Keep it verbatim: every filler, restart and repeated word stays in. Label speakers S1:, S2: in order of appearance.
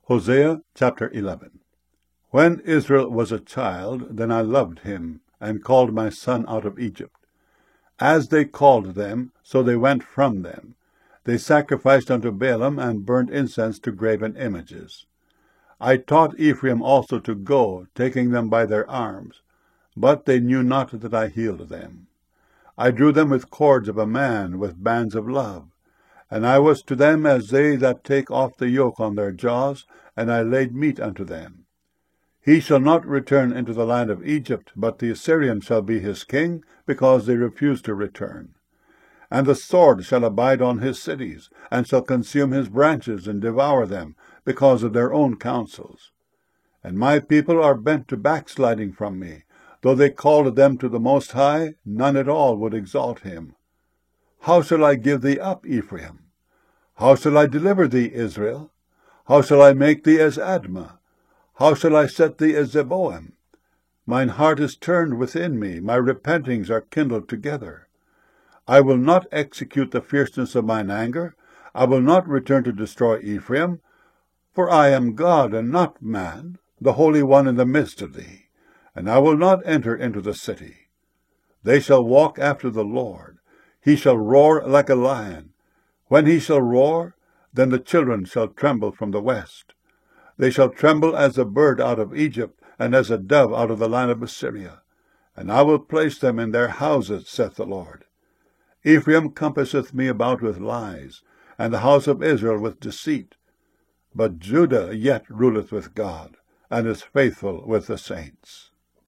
S1: Hosea chapter eleven. When Israel was a child, then I loved him, and called my son out of Egypt. As they called them, so they went from them. They sacrificed unto Baalim, and burnt incense to graven images. I taught Ephraim also to go, taking them by their arms. But they knew not that I healed them. I drew them with cords of a man, with bands of love. And I was to them as they that take off the yoke on their jaws, and I laid meat unto them. He shall not return into the land of Egypt, but the Assyrian shall be his king, because they refuse to return. And the sword shall abide on his cities, and shall consume his branches, and devour them, because of their own counsels. And my people are bent to backsliding from me. Though they called them to the Most High, none at all would exalt him. How shall I give thee up, Ephraim? How shall I deliver thee, Israel? How shall I make thee as Admah? How shall I set thee as Zeboim? Mine heart is turned within me, my repentings are kindled together. I will not execute the fierceness of mine anger, I will not return to destroy Ephraim, for I am God and not man, the Holy One in the midst of thee, and I will not enter into the city. They shall walk after the Lord. He shall roar like a lion. When he shall roar, then the children shall tremble from the west. They shall tremble as a bird out of Egypt, and as a dove out of the land of Assyria. And I will place them in their houses, saith the Lord. Ephraim compasseth me about with lies, and the house of Israel with deceit. But Judah yet ruleth with God, and is faithful with the saints.